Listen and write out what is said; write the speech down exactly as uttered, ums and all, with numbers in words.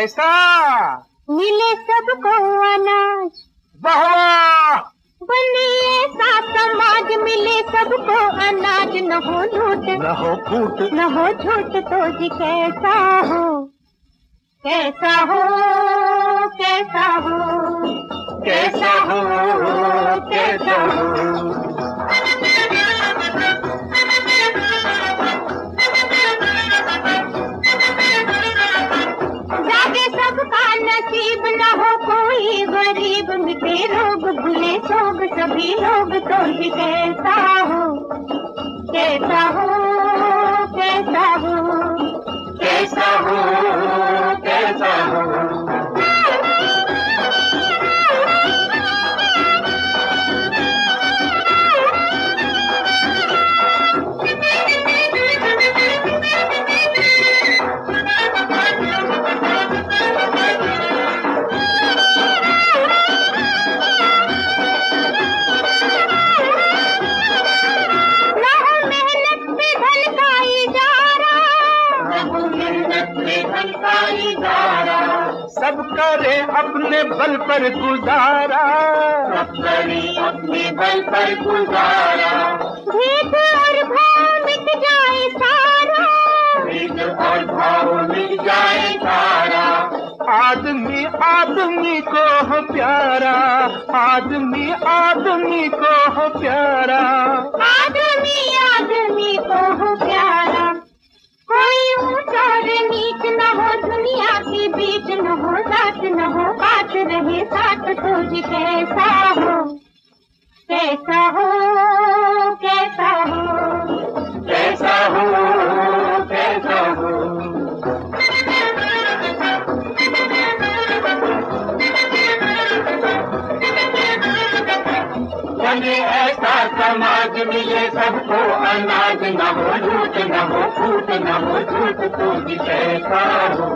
कैसा मिले सबको अनाज, वाह, बने ऐसा समाज मिले सबको अनाज, न हो लूट न हो फूट, न हो झूठ, तो जी कैसा हो, कैसा हो, कैसा हो, कैसा हो, कैसा हो। जागे सबका नसीब, न हो कोई गरीब, मिटे रोग भूले सोग सभी लोग, तो जी कैसा हो, कैसा हो, कैसा हो, कैसा हो, कैसा हो। सब करे अपने बल पर गुजारा, सब करे अपने बल पर गुजारा, भेद और भाव मिट जाए सारा, भेद और भाव मिट जाए सारा। आदमी आदमी को हो प्यारा, आदमी आदमी को हो प्यारा, आदमी आदमी को हो प्यारा। कोई ऊंच और नीच न हो, दुनिया के बीच न हो, साथ न हो, बात रहे साथ, तो जी कैसा हो, कैसा हो, कैसा हो, कैसा हो, कैसा हो। बने ऐसा समाज मिले सबको अनाज, न हो लूट, न हो फूट, न हो झूठ, तो जी कैसा हो,